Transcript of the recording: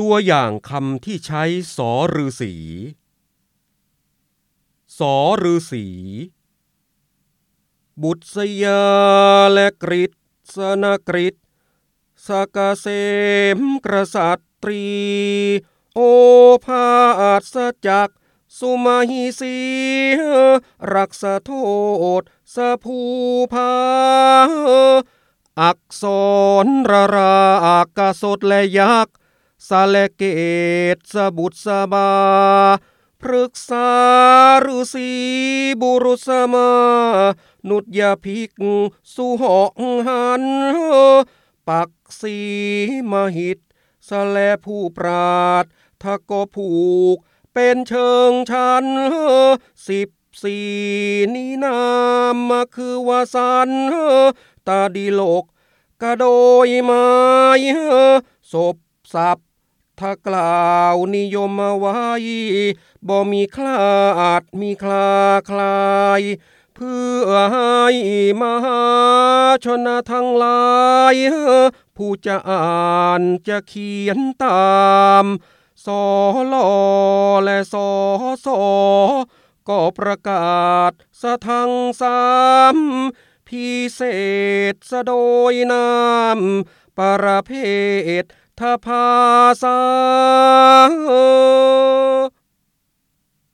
ตัวอย่างคำที่ใช้สอฤาษีสอฤาษีบุตรสยาและกฤษณกฤษสกะเสมกษัตรีโอภาสจักสุมาหิสีรักษาโทษสะภูพาอักษรรากสดและยักษ์สะและเกตสะบุตรสะบาพฤกษาฤาษีบุรุษมานุจยภิกษุหอกหันปักสีมหิตสะและผู้ปราดทะก็ผูกเป็นเชิงชัน14นี้นามคือวาสันตาดิโลกกะโดยไม้ศพสับถ้ากล่าวนิยมไว้บ่มีคลาดมีคลาคลายเพื่อให้มหาชนทั้งหลายผู้จะอ่านจะเขียนตามสอลอและสอสอก็ประกาศสะทั้งสามพิเศษสะโดยนามประเภททภาษา